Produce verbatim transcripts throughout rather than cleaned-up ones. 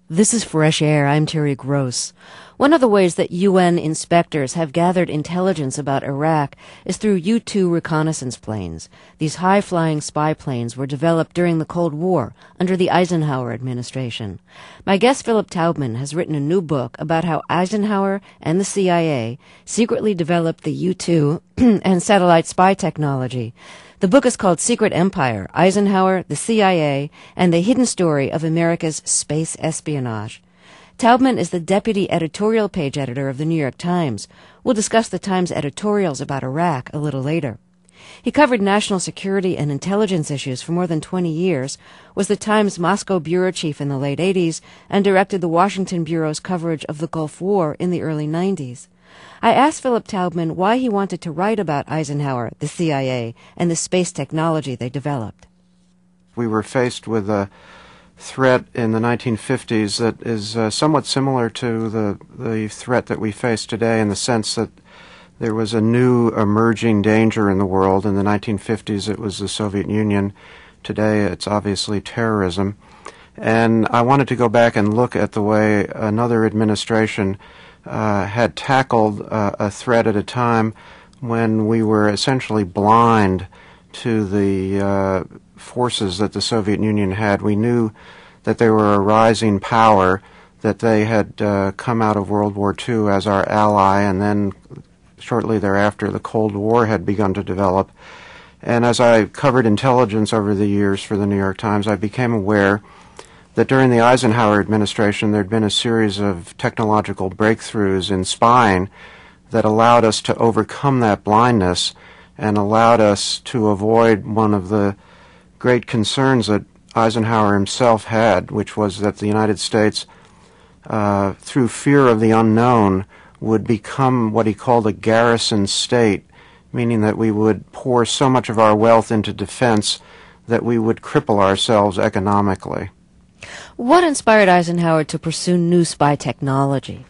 This is Fresh Air. I'm Terry Gross. One of the ways that U N inspectors have gathered intelligence about Iraq is through U two reconnaissance planes. These high-flying spy planes were developed during the Cold War under the Eisenhower administration. My guest Philip Taubman has written a new book about how Eisenhower and the C I A secretly developed the U two and satellite spy technology. The book is called Secret Empire, Eisenhower, the C I A, and the Hidden Story of America's Space Espionage. Taubman is the deputy editorial page editor of the New York Times. We'll discuss the Times editorials about Iraq a little later. He covered national security and intelligence issues for more than twenty years, was the Times Moscow bureau chief in the late eighties, and directed the Washington Bureau's coverage of the Gulf War in the early nineties. I asked Philip Taubman why he wanted to write about Eisenhower, the C I A, and the space technology they developed. We were faced with a threat in the nineteen fifties that is uh, somewhat similar to the, the threat that we face today, in the sense that there was a new emerging danger in the world. In the nineteen fifties, it was the Soviet Union. Today, it's obviously terrorism. And I wanted to go back and look at the way another administration uh, had tackled uh, a threat at a time when we were essentially blind to the uh, forces that the Soviet Union had. We knew that they were a rising power, that they had uh, come out of World War Two as our ally, and then shortly thereafter the Cold War had begun to develop. And as I covered intelligence over the years for the New York Times, I became aware that during the Eisenhower administration there had been a series of technological breakthroughs in spying that allowed us to overcome that blindness and allowed us to avoid one of the great concerns that Eisenhower himself had, which was that the United States, uh, through fear of the unknown, would become what he called a garrison state, meaning that we would pour so much of our wealth into defense that we would cripple ourselves economically. What inspired Eisenhower to pursue new spy technology?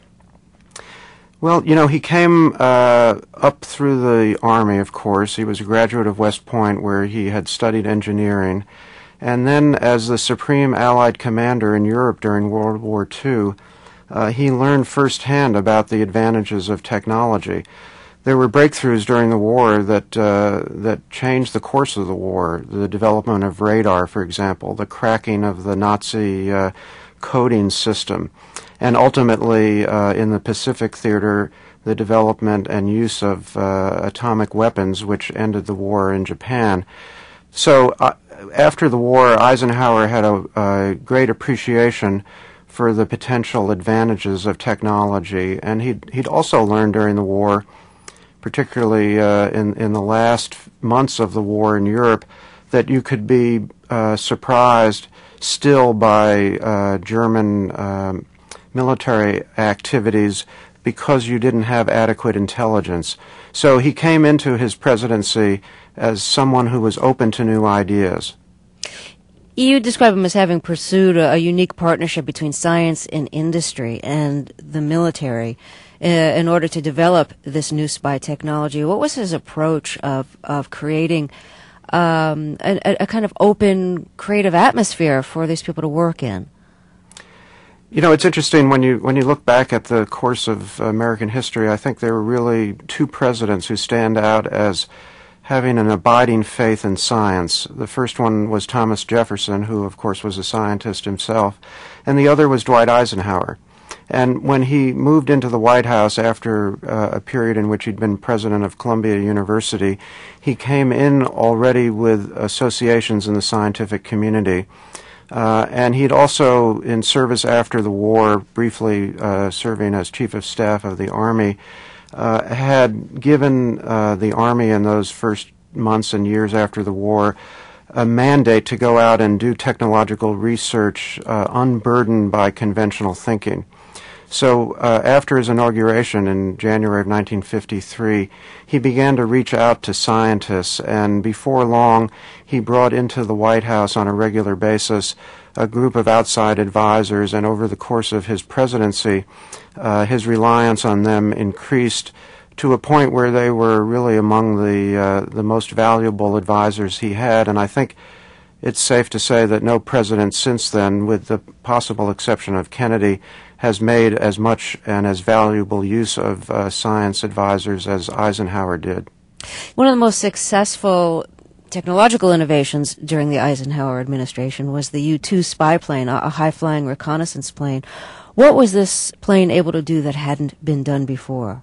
Well, you know, he came uh, up through the Army, of course. He was a graduate of West Point, where he had studied engineering. And then as the Supreme Allied Commander in Europe during World War Two, uh, he learned firsthand about the advantages of technology. There were breakthroughs during the war that uh, that changed the course of the war. The development of radar, for example, the cracking of the Nazi uh, coding system, and ultimately uh, in the Pacific theater, the development and use of uh, atomic weapons, which ended the war in Japan. So uh, after the war, Eisenhower had a, a great appreciation for the potential advantages of technology, and he'd, he'd also learned during the war, particularly uh, in, in the last months of the war in Europe, that you could be uh, surprised still by uh, German um, military activities because you didn't have adequate intelligence. So he came into his presidency as someone who was open to new ideas. You describe him as having pursued a, a unique partnership between science and industry and the military uh, in order to develop this new spy technology. What was his approach of, of creating um, a, a kind of open, creative atmosphere for these people to work in? You know, it's interesting when you when you look back at the course of American history. I think there were really two presidents who stand out as having an abiding faith in science. The first one was Thomas Jefferson, who of course was a scientist himself, and the other was Dwight Eisenhower. And when he moved into the White House after uh, a period in which he'd been president of Columbia University, he came in already with associations in the scientific community. Uh, and he'd also, in service after the war, briefly uh, serving as Chief of Staff of the Army, uh, had given uh, the Army in those first months and years after the war a mandate to go out and do technological research uh, unburdened by conventional thinking. So uh, after his inauguration in January of nineteen fifty-three, he began to reach out to scientists, and before long he brought into the White House on a regular basis a group of outside advisors, and over the course of his presidency, uh, his reliance on them increased to a point where they were really among the uh, the most valuable advisors he had. And I think it's safe to say that no president since then, with the possible exception of Kennedy, has made as much and as valuable use of uh, science advisors as Eisenhower did. One of the most successful technological innovations during the Eisenhower administration was the U two spy plane, a high-flying reconnaissance plane. What was this plane able to do that hadn't been done before?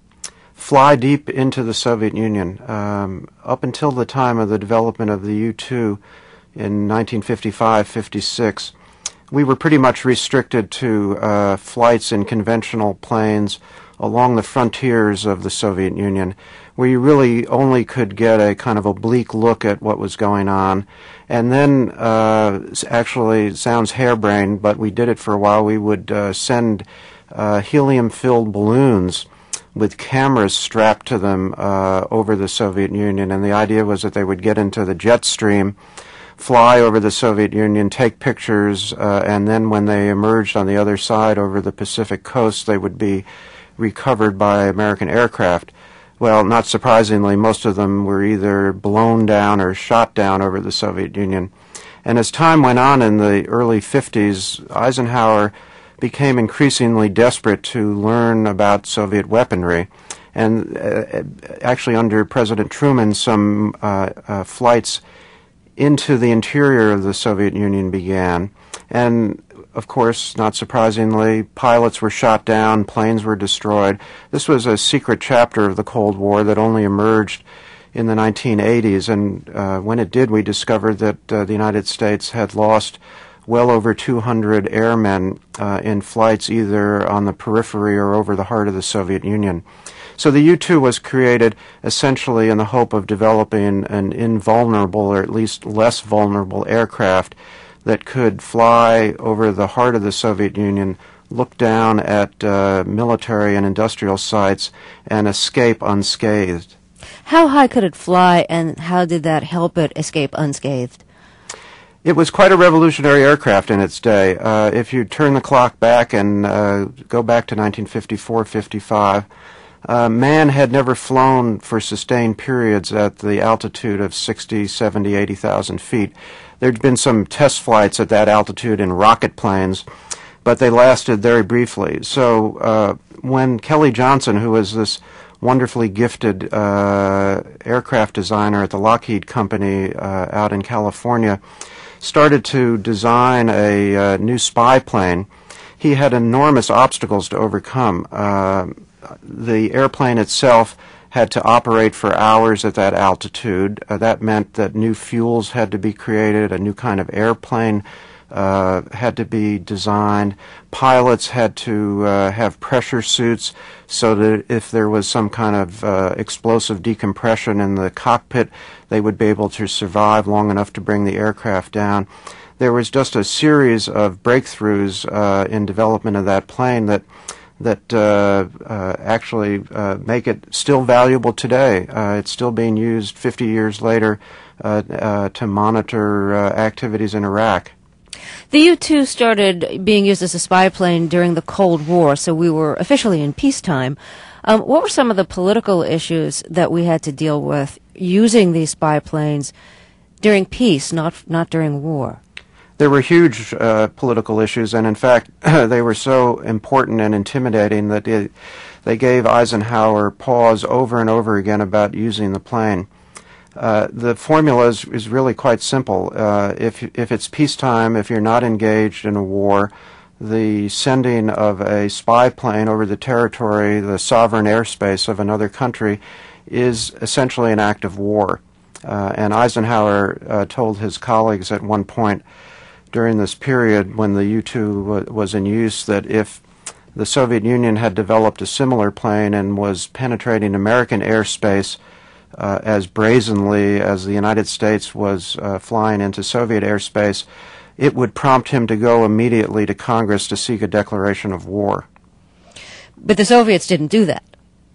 Fly deep into the Soviet Union. Um, up until the time of the development of the U two in nineteen fifty-five fifty-six, we were pretty much restricted to uh, flights in conventional planes along the frontiers of the Soviet Union, where you really only could get a kind of oblique look at what was going on. And then, uh, actually, it sounds harebrained, but we did it for a while. We would uh, send uh, helium-filled balloons with cameras strapped to them uh, over the Soviet Union, and the idea was that they would get into the jet stream, fly over the Soviet Union, take pictures, uh, and then when they emerged on the other side over the Pacific coast, they would be recovered by American aircraft. Well, not surprisingly, most of them were either blown down or shot down over the Soviet Union. And as time went on in the early fifties, Eisenhower became increasingly desperate to learn about Soviet weaponry. And uh, actually under President Truman, some uh, uh, flights into the interior of the Soviet Union began. And of course, not surprisingly, pilots were shot down, planes were destroyed. This was a secret chapter of the Cold War that only emerged in the nineteen eighties, and uh, when it did, we discovered that uh, the United States had lost well over two hundred airmen uh, in flights either on the periphery or over the heart of the Soviet Union. So the U two was created essentially in the hope of developing an invulnerable, or at least less vulnerable, aircraft that could fly over the heart of the Soviet Union, look down at uh, military and industrial sites, and escape unscathed. How high could it fly, and how did that help it escape unscathed? It was quite a revolutionary aircraft in its day. Uh, if you turn the clock back and uh, go back to nineteen fifty-four fifty-five, uh, man had never flown for sustained periods at the altitude of sixty, seventy, eighty thousand feet. There'd been some test flights at that altitude in rocket planes, but they lasted very briefly. So uh, when Kelly Johnson, who was this wonderfully gifted uh, aircraft designer at the Lockheed Company uh, out in California, started to design a uh, new spy plane, he had enormous obstacles to overcome. Uh, the airplane itself had to operate for hours at that altitude. Uh, that meant that new fuels had to be created, a new kind of airplane uh, had to be designed. Pilots had to uh, have pressure suits so that if there was some kind of uh, explosive decompression in the cockpit, they would be able to survive long enough to bring the aircraft down. There was just a series of breakthroughs uh, in development of that plane that that uh, uh, actually uh, make it still valuable today. Uh, it's still being used fifty years later uh, uh, to monitor uh, activities in Iraq. The U two started being used as a spy plane during the Cold War, so we were officially in peacetime. Um, what were some of the political issues that we had to deal with using these spy planes during peace, not not during war? There were huge uh, political issues, and in fact, they were so important and intimidating that it, they gave Eisenhower pause over and over again about using the plane. Uh, the formula is, is really quite simple. Uh, if if it's peacetime, if you're not engaged in a war, the sending of a spy plane over the territory, the sovereign airspace of another country, is essentially an act of war. Uh, and Eisenhower uh, told his colleagues at one point during this period when the U two w- was in use that if the Soviet Union had developed a similar plane and was penetrating American airspace uh, as brazenly as the United States was uh, flying into Soviet airspace, it would prompt him to go immediately to Congress to seek a declaration of war. But the Soviets didn't do that.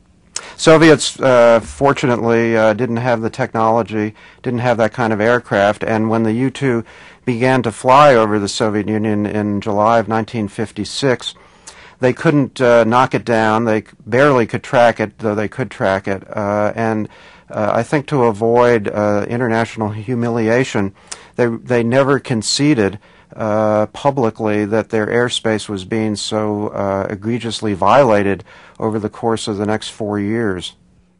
Soviets, uh, fortunately, uh, didn't have the technology, didn't have that kind of aircraft, and when the U two began to fly over the Soviet Union in July of nineteen fifty-six, they couldn't uh, knock it down. They barely could track it, though they could track it, uh, and Uh, I think to avoid uh, international humiliation, they they never conceded uh, publicly that their airspace was being so uh, egregiously violated over the course of the next four years.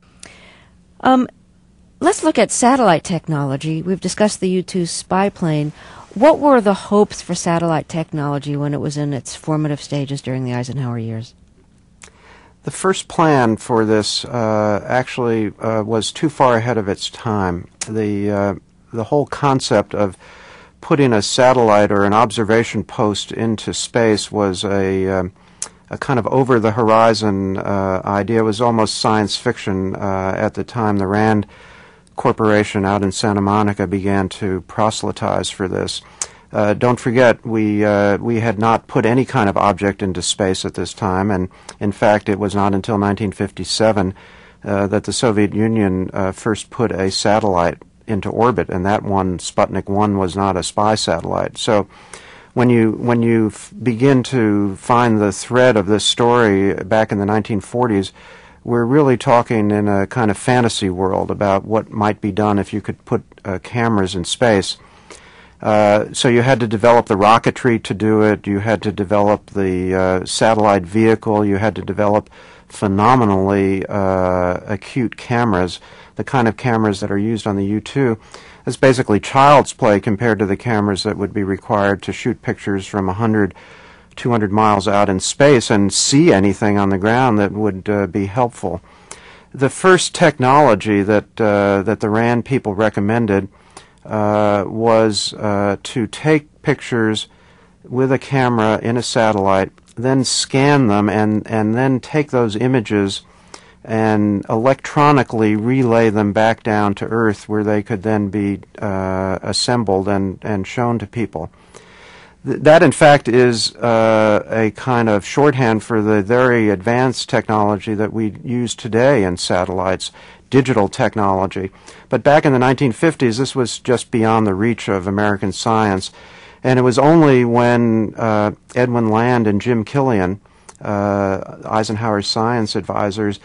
Um, let's look at satellite technology. We've discussed the U two spy plane. What were the hopes for satellite technology when it was in its formative stages during the Eisenhower years? The first plan for this uh, actually uh, was too far ahead of its time. The uh, the whole concept of putting a satellite or an observation post into space was a um, a kind of over-the-horizon uh, idea. It was almost science fiction uh, at the time. The RAND Corporation out in Santa Monica began to proselytize for this. Uh, don't forget, we uh, we had not put any kind of object into space at this time, and in fact, it was not until nineteen fifty-seven uh, that the Soviet Union uh, first put a satellite into orbit, and that one, Sputnik one, was not a spy satellite. So, when you when you f- begin to find the thread of this story back in the nineteen forties, we're really talking in a kind of fantasy world about what might be done if you could put uh, cameras in space. Uh, so you had to develop the rocketry to do it, you had to develop the uh, satellite vehicle, you had to develop phenomenally uh, acute cameras, the kind of cameras that are used on the U two. It's basically child's play compared to the cameras that would be required to shoot pictures from one hundred, two hundred miles out in space and see anything on the ground that would uh, be helpful. The first technology that, uh, that the RAND people recommended Uh, was uh, to take pictures with a camera in a satellite, then scan them, and, and then take those images and electronically relay them back down to Earth, where they could then be uh, assembled and, and shown to people. Th- that, in fact, is uh, a kind of shorthand for the very advanced technology that we use today in satellites, digital technology. But back in the nineteen fifties, this was just beyond the reach of American science. And it was only when uh, Edwin Land and Jim Killian, uh, Eisenhower's science advisors,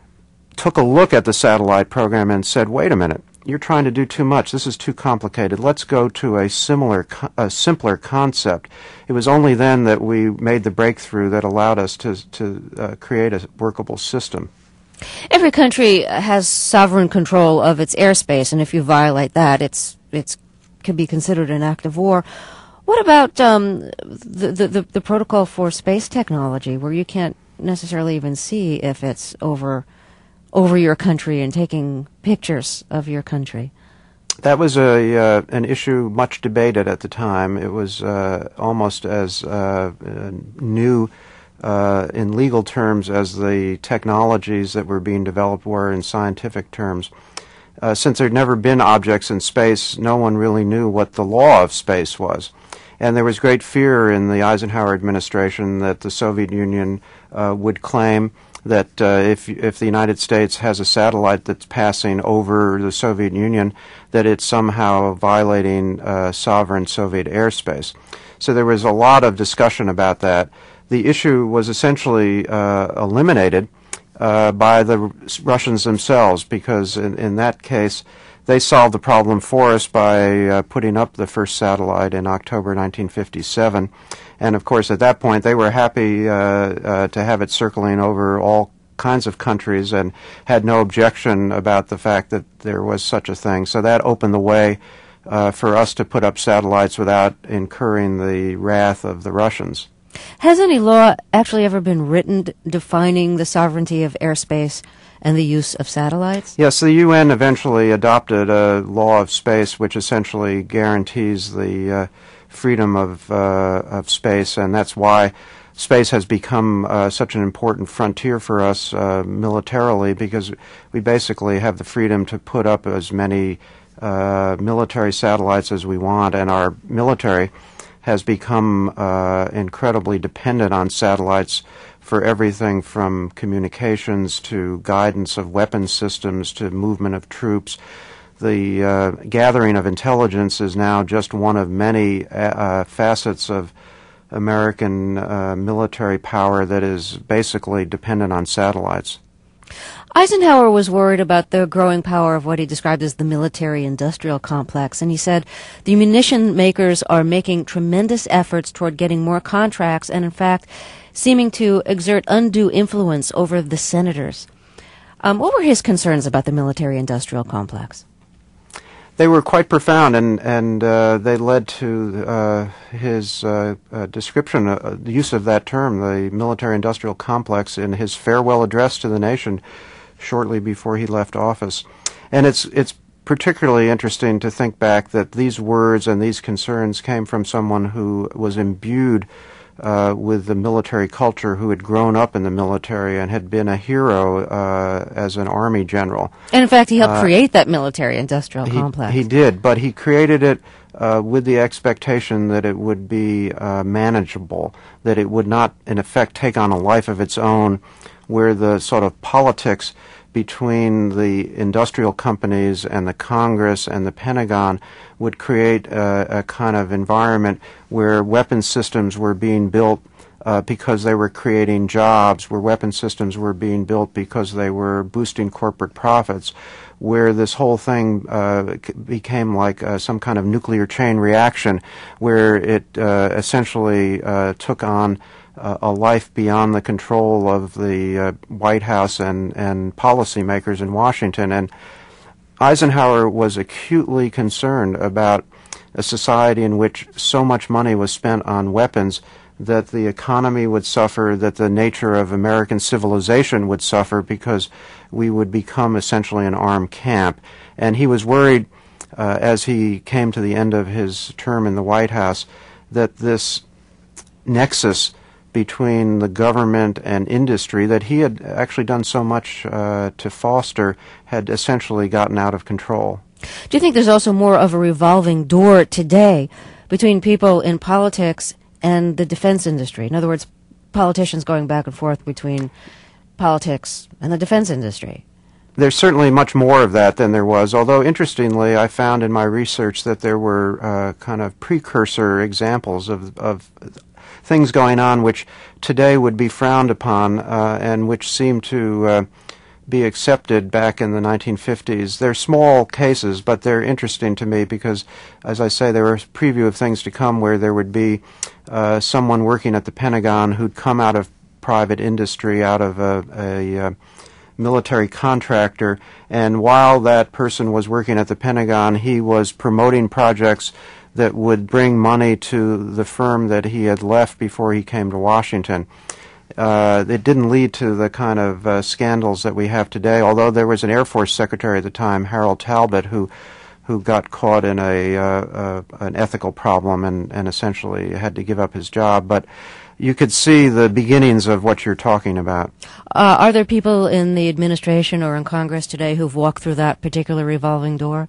took a look at the satellite program and said, wait a minute, you're trying to do too much. This is too complicated. Let's go to a similar, a simpler concept. It was only then that we made the breakthrough that allowed us to, to uh, create a workable system. Every country has sovereign control of its airspace, and if you violate that, it's it's can be considered an act of war. What about um, the, the the protocol for space technology, where you can't necessarily even see if it's over over your country and taking pictures of your country? That was a uh, an issue much debated at the time. It was uh, almost as uh, uh, new Uh, in legal terms as the technologies that were being developed were in scientific terms. Uh, since there had never been objects in space, no one really knew what the law of space was. And there was great fear in the Eisenhower administration that the Soviet Union uh, would claim that uh, if if the United States has a satellite that's passing over the Soviet Union, that it's somehow violating uh, sovereign Soviet airspace. So there was a lot of discussion about that. The issue was essentially uh, eliminated uh, by the Russians themselves, because in, in that case they solved the problem for us by uh, putting up the first satellite in October nineteen fifty-seven. And of course at that point they were happy uh, uh, to have it circling over all kinds of countries and had no objection about the fact that there was such a thing. So that opened the way uh, for us to put up satellites without incurring the wrath of the Russians. Has any law actually ever been written defining the sovereignty of airspace and the use of satellites? Yes, the U N eventually adopted a law of space which essentially guarantees the uh, freedom of, uh, of space, and that's why space has become uh, such an important frontier for us uh, militarily, because we basically have the freedom to put up as many uh, military satellites as we want, and our military has become uh, incredibly dependent on satellites for everything from communications to guidance of weapons systems to movement of troops. The uh, gathering of intelligence is now just one of many uh, facets of American uh, military power that is basically dependent on satellites. Eisenhower was worried about the growing power of what he described as the military-industrial complex, and he said the munition makers are making tremendous efforts toward getting more contracts and, in fact, seeming to exert undue influence over the senators. Um, what were his concerns about the military-industrial complex? They were quite profound, and and uh, they led to uh, his uh, uh, description, uh, the use of that term, the military-industrial complex, in his farewell address to the nation shortly before he left office. And it's it's particularly interesting to think back that these words and these concerns came from someone who was imbued Uh, with the military culture, who had grown up in the military and had been a hero uh, as an army general. And in fact, he helped uh, create that military-industrial he, complex. He did, but he created it uh, with the expectation that it would be uh, manageable, that it would not, in effect, take on a life of its own, where the sort of politics between the industrial companies and the Congress and the Pentagon would create a, a kind of environment where weapon systems were being built uh, because they were creating jobs, where weapon systems were being built because they were boosting corporate profits, where this whole thing uh, became like uh, some kind of nuclear chain reaction, where it uh, essentially uh, took on Uh, a life beyond the control of the uh, White House and, and policymakers in Washington. And Eisenhower was acutely concerned about a society in which so much money was spent on weapons that the economy would suffer, that the nature of American civilization would suffer, because we would become essentially an armed camp. And he was worried, uh, as he came to the end of his term in the White House, that this nexus between the government and industry that he had actually done so much uh, to foster had essentially gotten out of control. Do you think there's also more of a revolving door today between people in politics and the defense industry? In other words, politicians going back and forth between politics and the defense industry? There's certainly much more of that than there was, although interestingly I found in my research that there were uh, kind of precursor examples of, of things going on which today would be frowned upon uh, and which seem to uh, be accepted back in the nineteen fifties. They're small cases, but they're interesting to me because, as I say, they were a preview of things to come, where there would be uh, someone working at the Pentagon who'd come out of private industry, out of a, a uh, military contractor, and while that person was working at the Pentagon, he was promoting projects that would bring money to the firm that he had left before he came to Washington. Uh, it didn't lead to the kind of uh, scandals that we have today, although there was an Air Force secretary at the time, Harold Talbot, who who got caught in a uh, uh, an ethical problem and, and essentially had to give up his job. But you could see the beginnings of what you're talking about. Uh, are there people in the administration or in Congress today who've walked through that particular revolving door?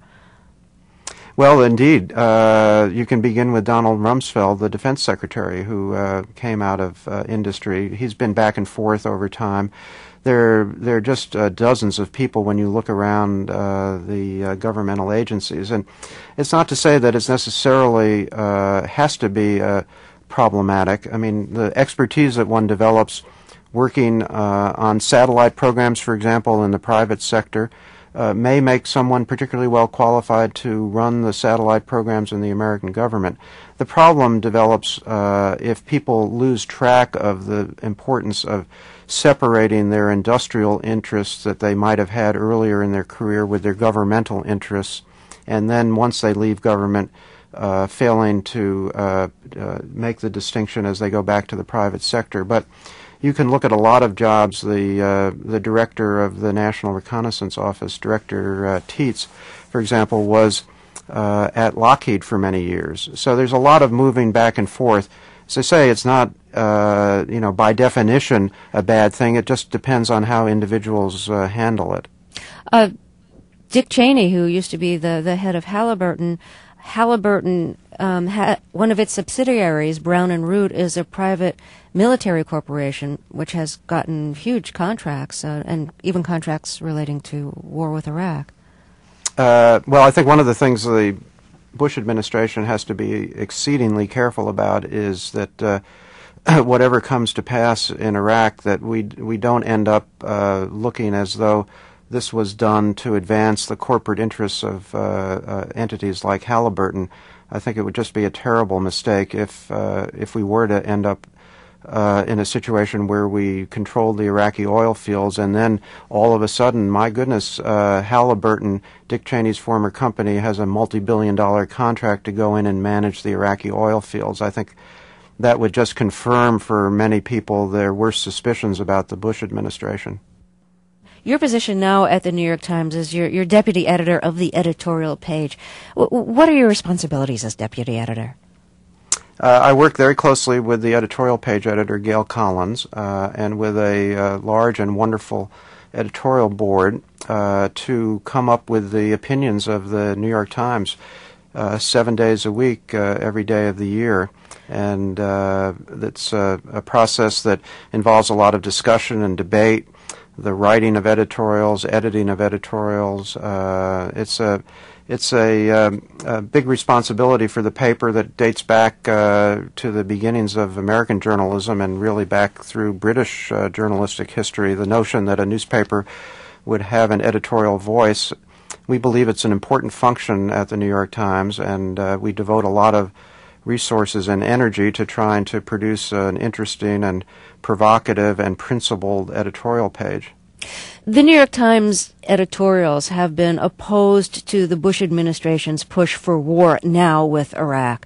Well, indeed. Uh, you can begin with Donald Rumsfeld, the defense secretary, who uh, came out of uh, industry. He's been back and forth over time. There, there are just uh, dozens of people when you look around uh, the uh, governmental agencies. And it's not to say that it's necessarily uh, has to be uh, problematic. I mean, the expertise that one develops working uh, on satellite programs, for example, in the private sector, Uh, may make someone particularly well qualified to run the satellite programs in the American government. The problem develops uh, if people lose track of the importance of separating their industrial interests that they might have had earlier in their career with their governmental interests, and then once they leave government, uh, failing to uh, uh, make the distinction as they go back to the private sector. But you can look at a lot of jobs. The uh, the director of the National Reconnaissance Office, Director uh, Teets, for example, was uh, at Lockheed for many years. So there's a lot of moving back and forth. As I say, it's not, uh, you know, by definition a bad thing. It just depends on how individuals uh, handle it. Uh, Dick Cheney, who used to be the, the head of Halliburton, Halliburton, um, ha- one of its subsidiaries, Brown and Root, is a private military corporation which has gotten huge contracts uh, and even contracts relating to war with Iraq. Uh, well, I think one of the things the Bush administration has to be exceedingly careful about is that uh, whatever comes to pass in Iraq, that we we don't end up uh, looking as though this was done to advance the corporate interests of uh, uh, entities like Halliburton. I think it would just be a terrible mistake if uh, if we were to end up uh, in a situation where we controlled the Iraqi oil fields, and then all of a sudden, my goodness, uh, Halliburton, Dick Cheney's former company, has a multi-billion dollar contract to go in and manage the Iraqi oil fields. I think that would just confirm for many people their worst suspicions about the Bush administration. Your position now at the New York Times is you're, you're deputy editor of the editorial page. W- what are your responsibilities as deputy editor? Uh, I work very closely with the editorial page editor, Gail Collins, uh, and with a uh, large and wonderful editorial board uh, to come up with the opinions of the New York Times uh, seven days a week, uh, every day of the year. And uh, it's a, a process that involves a lot of discussion and debate, the writing of editorials, editing of editorials. Uh, it's a it's a, um, a big responsibility for the paper that dates back uh, to the beginnings of American journalism and really back through British uh, journalistic history. The notion that a newspaper would have an editorial voice, we believe it's an important function at the New York Times, and uh, we devote a lot of resources and energy to trying to produce an interesting and provocative and principled editorial page. The New York Times editorials have been opposed to the Bush administration's push for war now with Iraq.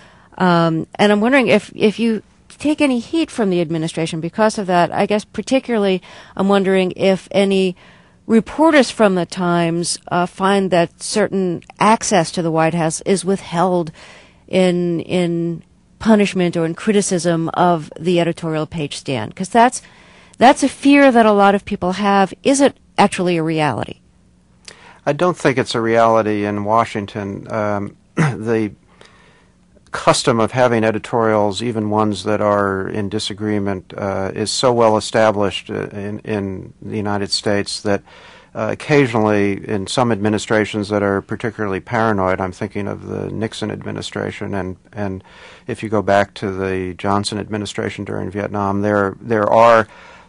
Um, and I'm wondering if, if you take any heat from the administration because of that. I guess particularly I'm wondering if any reporters from the Times uh, find that certain access to the White House is withheld in in punishment or in criticism of the editorial page stand, because that's that's a fear that a lot of people have. Is it actually a reality? I don't think it's a reality in Washington. Um, the custom of having editorials, even ones that are in disagreement, uh, is so well established in, in the United States that Uh, occasionally, in some administrations that are particularly paranoid, I'm thinking of the Nixon administration, and, and if you go back to the Johnson administration during Vietnam, there there are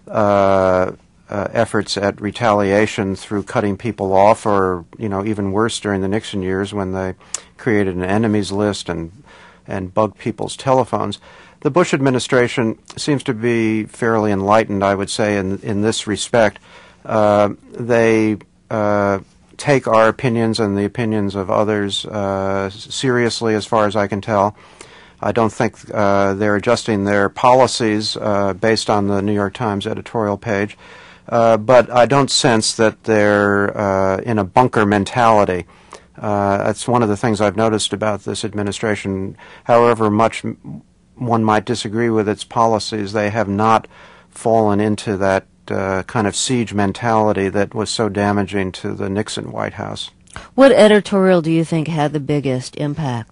uh, uh, efforts at retaliation through cutting people off, or you know, even worse during the Nixon years when they created an enemies list and and bugged people's telephones. The Bush administration seems to be fairly enlightened, I would say, in in this respect. Uh, they uh, take our opinions and the opinions of others uh, seriously, as far as I can tell. I don't think uh, they're adjusting their policies uh, based on the New York Times editorial page, uh, but I don't sense that they're uh, in a bunker mentality. Uh, that's one of the things I've noticed about this administration. However much one might disagree with its policies, they have not fallen into that Uh, kind of siege mentality that was so damaging to the Nixon White House. What editorial do you think had the biggest impact?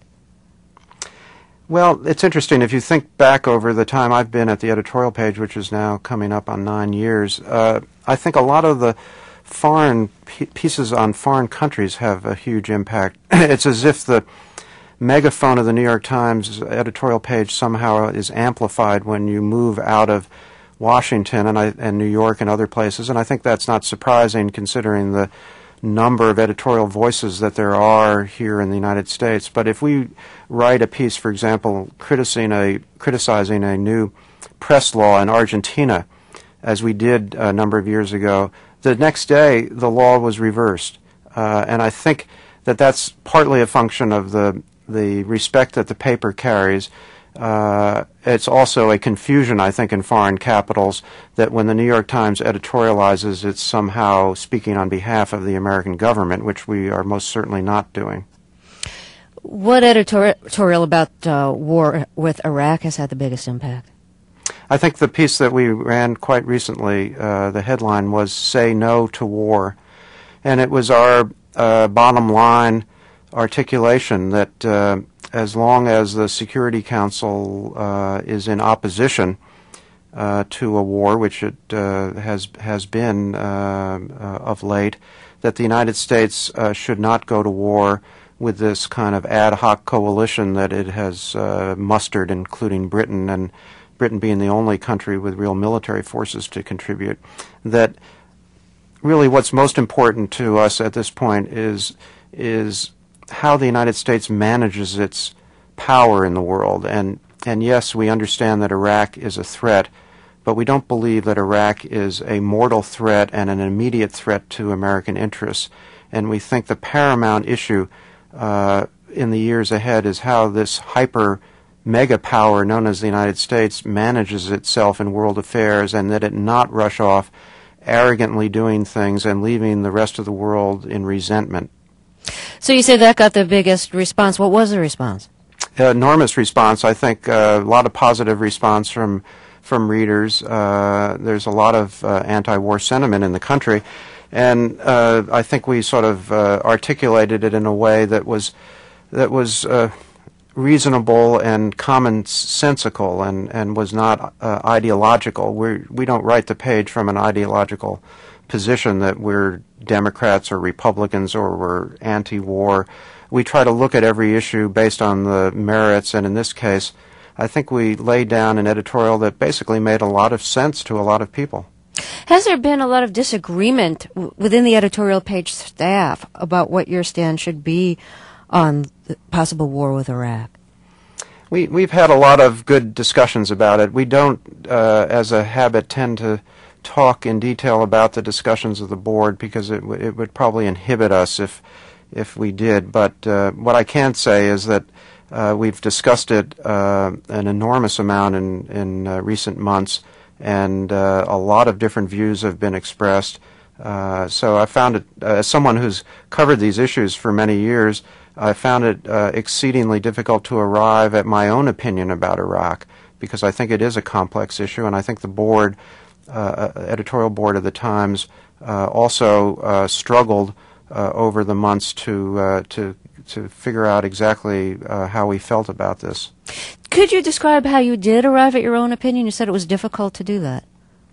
Well, it's interesting. If you think back over the time I've been at the editorial page, which is now coming up on nine years, uh, I think a lot of the foreign p- pieces on foreign countries have a huge impact. It's as if the megaphone of the New York Times editorial page somehow is amplified when you move out of Washington and, I, and New York and other places, and I think that's not surprising considering the number of editorial voices that there are here in the United States. But if we write a piece, for example, criticizing a, criticizing a new press law in Argentina, as we did a number of years ago, the next day the law was reversed. Uh, and I think that that's partly a function of the, the respect that the paper carries. Uh, it's also a confusion, I think, in foreign capitals that when the New York Times editorializes, it's somehow speaking on behalf of the American government, which we are most certainly not doing. What editorial about uh, war with Iraq has had the biggest impact? I think the piece that we ran quite recently, uh, the headline was "Say No to War," and it was our uh, bottom line articulation that uh, as long as the Security Council uh, is in opposition uh, to a war, which it uh, has has been uh, uh, of late, that the United States uh, should not go to war with this kind of ad hoc coalition that it has uh, mustered, including Britain and Britain being the only country with real military forces to contribute, that really what's most important to us at this point is is how the United States manages its power in the world. And, and yes, we understand that Iraq is a threat, but we don't believe that Iraq is a mortal threat and an immediate threat to American interests. And we think the paramount issue uh, in the years ahead is how this hyper mega power known as the United States manages itself in world affairs, and that it not rush off arrogantly doing things and leaving the rest of the world in resentment. So you say that got the biggest response. What was the response? Uh, enormous response. I think uh, a lot of positive response from from readers. Uh, there's a lot of uh, anti-war sentiment in the country, and uh, I think we sort of uh, articulated it in a way that was that was uh, reasonable and commonsensical, and and was not uh, ideological. We we don't write the page from an ideological position that we're Democrats or Republicans or we're anti-war. We try to look at every issue based on the merits, and in this case, I think we laid down an editorial that basically made a lot of sense to a lot of people. Has there been a lot of disagreement w- within the editorial page staff about what your stand should be on the possible war with Iraq? We, we've had a lot of good discussions about it. We don't, uh, as a habit, tend to talk in detail about the discussions of the board because it, w- it would probably inhibit us if if we did. But uh, what I can say is that uh, we've discussed it uh, an enormous amount in, in uh, recent months, and uh, a lot of different views have been expressed. Uh, so I found it, uh, as someone who's covered these issues for many years, I found it uh, exceedingly difficult to arrive at my own opinion about Iraq, because I think it is a complex issue, and I think the board, uh, editorial board of the Times, uh, also uh, struggled uh, over the months to uh, to to figure out exactly uh, how we felt about this. Could you describe how you did arrive at your own opinion? You said it was difficult to do that.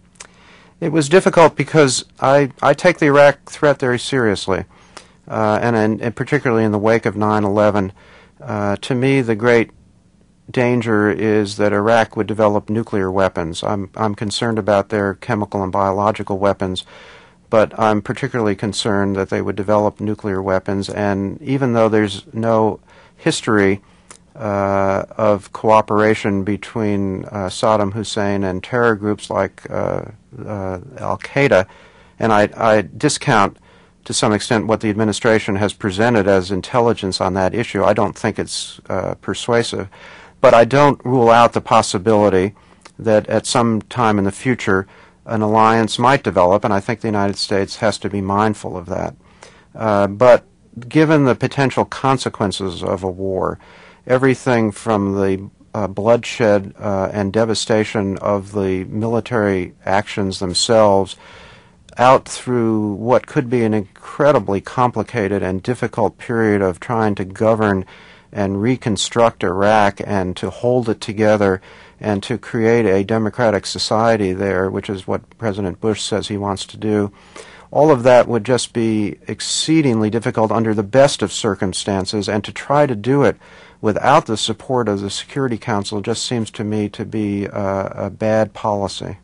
It was difficult because I, I take the Iraq threat very seriously, uh, and, and, and particularly in the wake of nine eleven. Uh, to me, the great danger is that Iraq would develop nuclear weapons. I'm, I'm concerned about their chemical and biological weapons, but I'm particularly concerned that they would develop nuclear weapons. And even though there's no history uh, of cooperation between uh, Saddam Hussein and terror groups like uh, uh, Al-Qaeda, and I, I discount to some extent what the administration has presented as intelligence on that issue. I don't think it's uh, persuasive. But I don't rule out the possibility that at some time in the future an alliance might develop, and I think the United States has to be mindful of that. Uh, but given the potential consequences of a war, everything from the uh, bloodshed uh, and devastation of the military actions themselves out through what could be an incredibly complicated and difficult period of trying to govern and reconstruct Iraq and to hold it together and to create a democratic society there, which is what President Bush says he wants to do. All of that would just be exceedingly difficult under the best of circumstances, and to try to do it without the support of the Security Council just seems to me to be uh, a bad policy.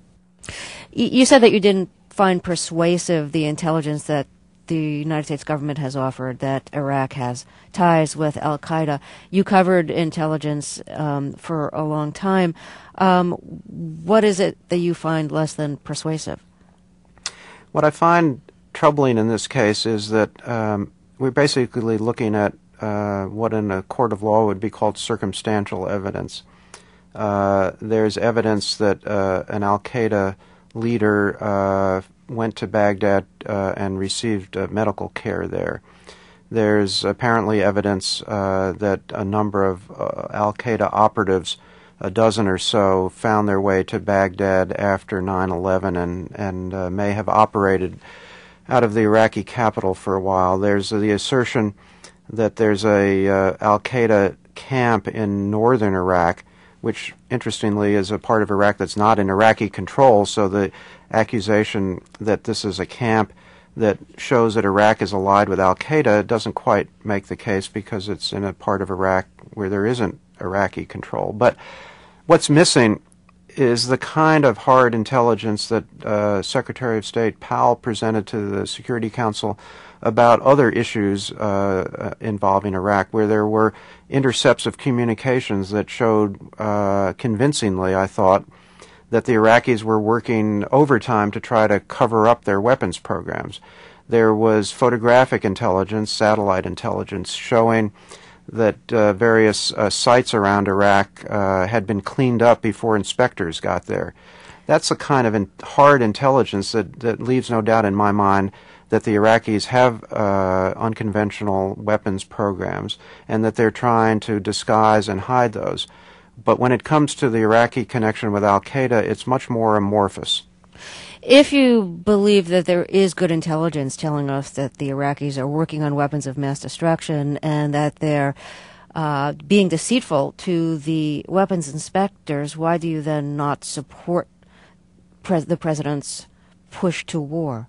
You said that you didn't find persuasive the intelligence that the United States government has offered that Iraq has ties with Al-Qaeda. You covered intelligence um, for a long time. Um, what is it that you find less than persuasive? What I find troubling in this case is that um, we're basically looking at uh, what in a court of law would be called circumstantial evidence. Uh, there's evidence that uh, an Al-Qaeda leader uh, went to Baghdad uh, and received uh, medical care there. There's apparently evidence uh, that a number of uh, Al-Qaeda operatives, a dozen or so, found their way to Baghdad after nine eleven and, and uh, may have operated out of the Iraqi capital for a while. There's uh, the assertion that there's a uh, Al-Qaeda camp in northern Iraq, which interestingly is a part of Iraq that's not in Iraqi control, so the accusation that this is a camp that shows that Iraq is allied with Al-Qaeda doesn't quite make the case because it's in a part of Iraq where there isn't Iraqi control. But what's missing is the kind of hard intelligence that uh, Secretary of State Powell presented to the Security Council about other issues uh, involving Iraq, where there were intercepts of communications that showed uh, convincingly, I thought, that the Iraqis were working overtime to try to cover up their weapons programs. There was photographic intelligence, satellite intelligence, showing that uh, various uh, sites around Iraq uh, had been cleaned up before inspectors got there. That's the kind of in hard intelligence that, that leaves no doubt in my mind that the Iraqis have uh, unconventional weapons programs and that they're trying to disguise and hide those. But when it comes to the Iraqi connection with al-Qaeda, it's much more amorphous. If you believe that there is good intelligence telling us that the Iraqis are working on weapons of mass destruction and that they're uh, being deceitful to the weapons inspectors, why do you then not support pres- the president's push to war?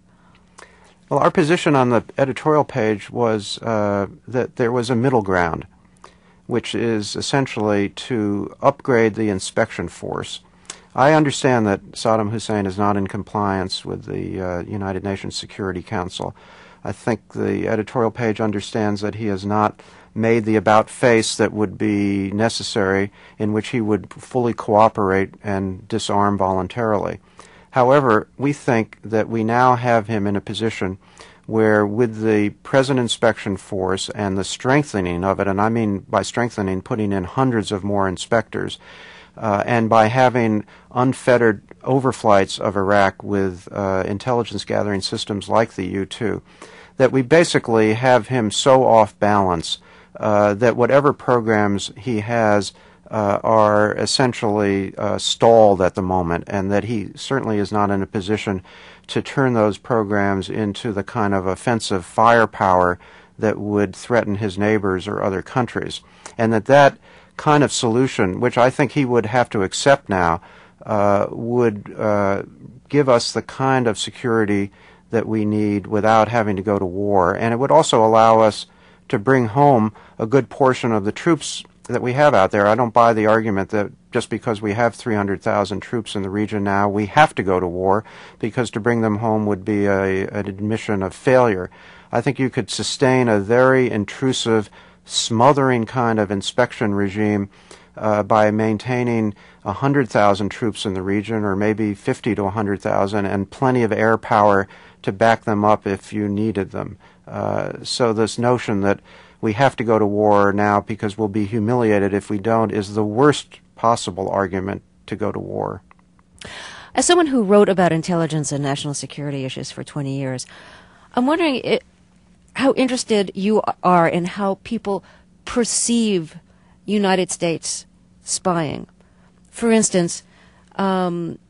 Well, our position on the editorial page was uh, that there was a middle ground, which is essentially to upgrade the inspection force. I understand that Saddam Hussein is not in compliance with the uh, United Nations Security Council. I think the editorial page understands that he has not made the about face that would be necessary in which he would fully cooperate and disarm voluntarily. However, we think that we now have him in a position where with the present inspection force and the strengthening of it, and I mean by strengthening, putting in hundreds of more inspectors, uh, and by having unfettered overflights of Iraq with uh, intelligence gathering systems like the U two, that we basically have him so off balance uh, that whatever programs he has uh, are essentially uh, stalled at the moment, and that he certainly is not in a position to turn those programs into the kind of offensive firepower that would threaten his neighbors or other countries. And that that kind of solution, which I think he would have to accept now, uh, would uh, give us the kind of security that we need without having to go to war. And it would also allow us to bring home a good portion of the troops that we have out there. I don't buy the argument that just because we have three hundred thousand troops in the region now, we have to go to war, because to bring them home would be a, an admission of failure. I think you could sustain a very intrusive, smothering kind of inspection regime uh, by maintaining one hundred thousand troops in the region, or maybe fifty to one hundred thousand, and plenty of air power to back them up if you needed them. Uh, so this notion that we have to go to war now because we'll be humiliated if we don't is the worst possible argument to go to war. As someone who wrote about intelligence and national security issues for twenty years, I'm wondering it, how interested you are in how people perceive United States spying. For instance, um,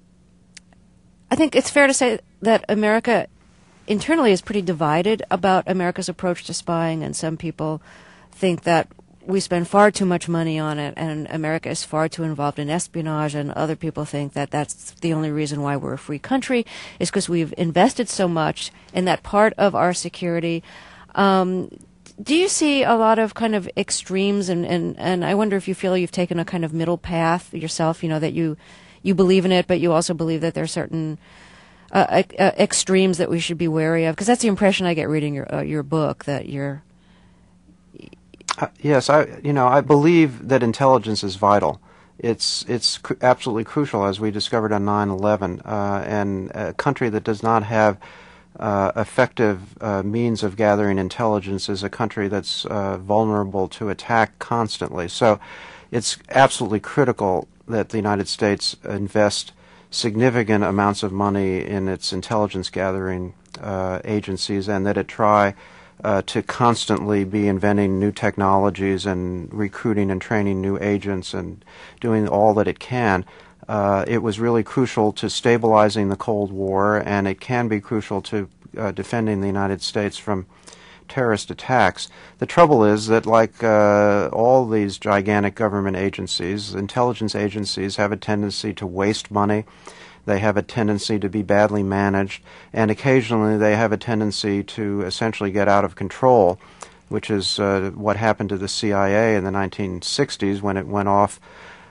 I think it's fair to say that America internally is pretty divided about America's approach to spying, and some people think that we spend far too much money on it and America is far too involved in espionage, and other people think that that's the only reason why we're a free country is because we've invested so much in that part of our security. Um, do you see a lot of kind of extremes, and, and, and I wonder if you feel you've taken a kind of middle path yourself, you know, that you, you believe in it, but you also believe that there are certain uh, uh, extremes that we should be wary of? Because that's the impression I get reading your, uh, your book, that you're... Uh, yes, I you know I believe that intelligence is vital. It's it's cr- absolutely crucial, as we discovered on nine eleven. Uh, and a country that does not have uh, effective uh, means of gathering intelligence is a country that's uh, vulnerable to attack constantly. So, it's absolutely critical that the United States invest significant amounts of money in its intelligence gathering uh, agencies, and that it try Uh, to constantly be inventing new technologies and recruiting and training new agents and doing all that it can. Uh, it was really crucial to stabilizing the Cold War, and it can be crucial to uh, defending the United States from terrorist attacks. The trouble is that, like uh, all these gigantic government agencies, intelligence agencies have a tendency to waste money. They have a tendency to be badly managed, and occasionally they have a tendency to essentially get out of control, which is uh, what happened to the C I A in the nineteen sixties when it went off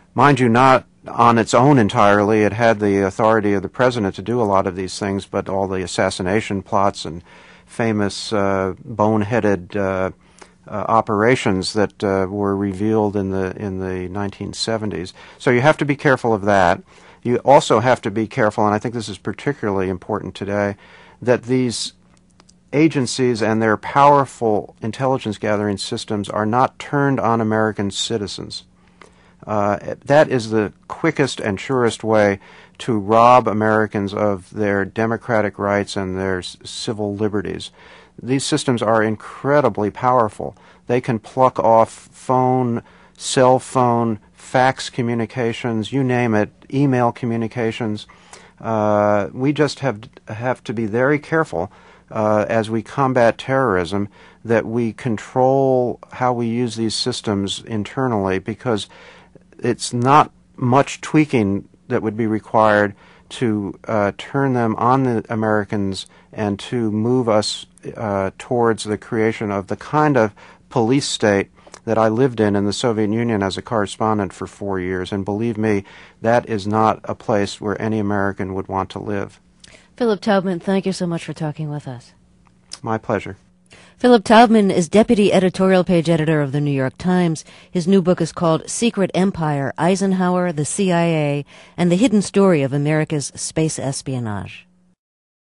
mind you, not on its own entirely. It had the authority of the president to do a lot of these things, but all the assassination plots and famous uh, boneheaded uh, uh, operations that uh, were revealed in the in the nineteen seventies. So you have to be careful of that. You also have to be careful, and I think this is particularly important today, that these agencies and their powerful intelligence gathering systems are not turned on American citizens. Uh, that is the quickest and surest way to rob Americans of their democratic rights and their s- civil liberties. These systems are incredibly powerful. They can pluck off phone, cell phone, fax communications, you name it, email communications. Uh, we just have have to be very careful uh, as we combat terrorism that we control how we use these systems internally, because it's not much tweaking that would be required to uh, turn them on the Americans and to move us uh, towards the creation of the kind of police state that I lived in in the Soviet Union as a correspondent for four years. And believe me, that is not a place where any American would want to live. Philip Taubman, thank you so much for talking with us. My pleasure. Philip Taubman is deputy editorial page editor of the New York Times. His new book is called Secret Empire, Eisenhower, the C I A, and the Hidden Story of America's Space Espionage.